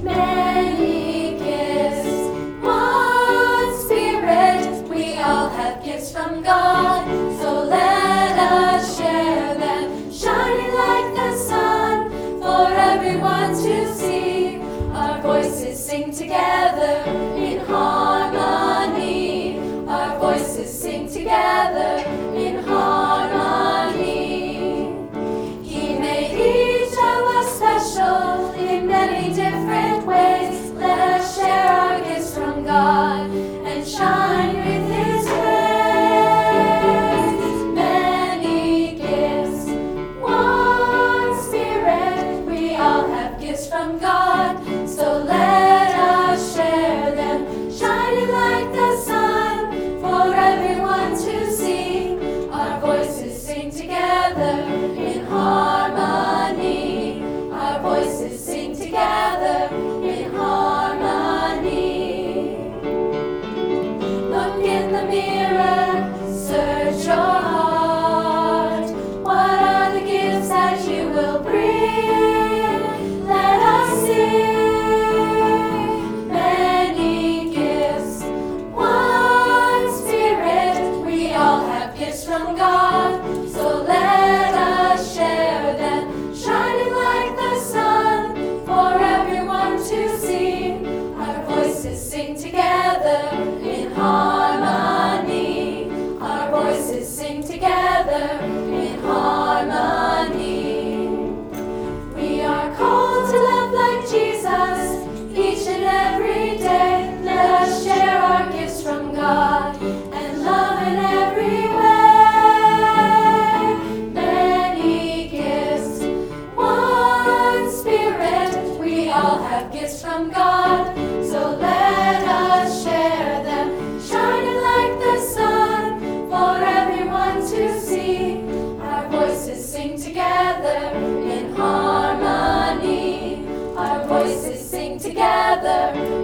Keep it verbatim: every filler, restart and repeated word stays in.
Many gifts, one Spirit, we all have gifts from God, so let us share them, shining like the sun, for everyone to see. Our voices sing together in harmony, our voices sing together in harmony. He made each of us special in many different ways. Let us share our gifts from God and shine with His grace. Many gifts, one Spirit, we all have gifts from God, so let us share them, shining like the sun, for everyone to see. Our voices sing together in harmony, our voices sing together in harmony. Look in the mirror, search your heart. What are the gifts that you will bring? Let us sing. Many gifts, one Spirit, we all have gifts from God, so let us share them, shining like the sun, for everyone to see. Our voices sing together in harmony, our voices sing together in harmony. We are called to love like Jesus each and every day. Let us share our gifts from God and love in every way. Many gifts, one Spirit, we all have gifts from God, so let us share them, shining like the sun, for everyone to see. Our voices sing together in harmony, our voices sing together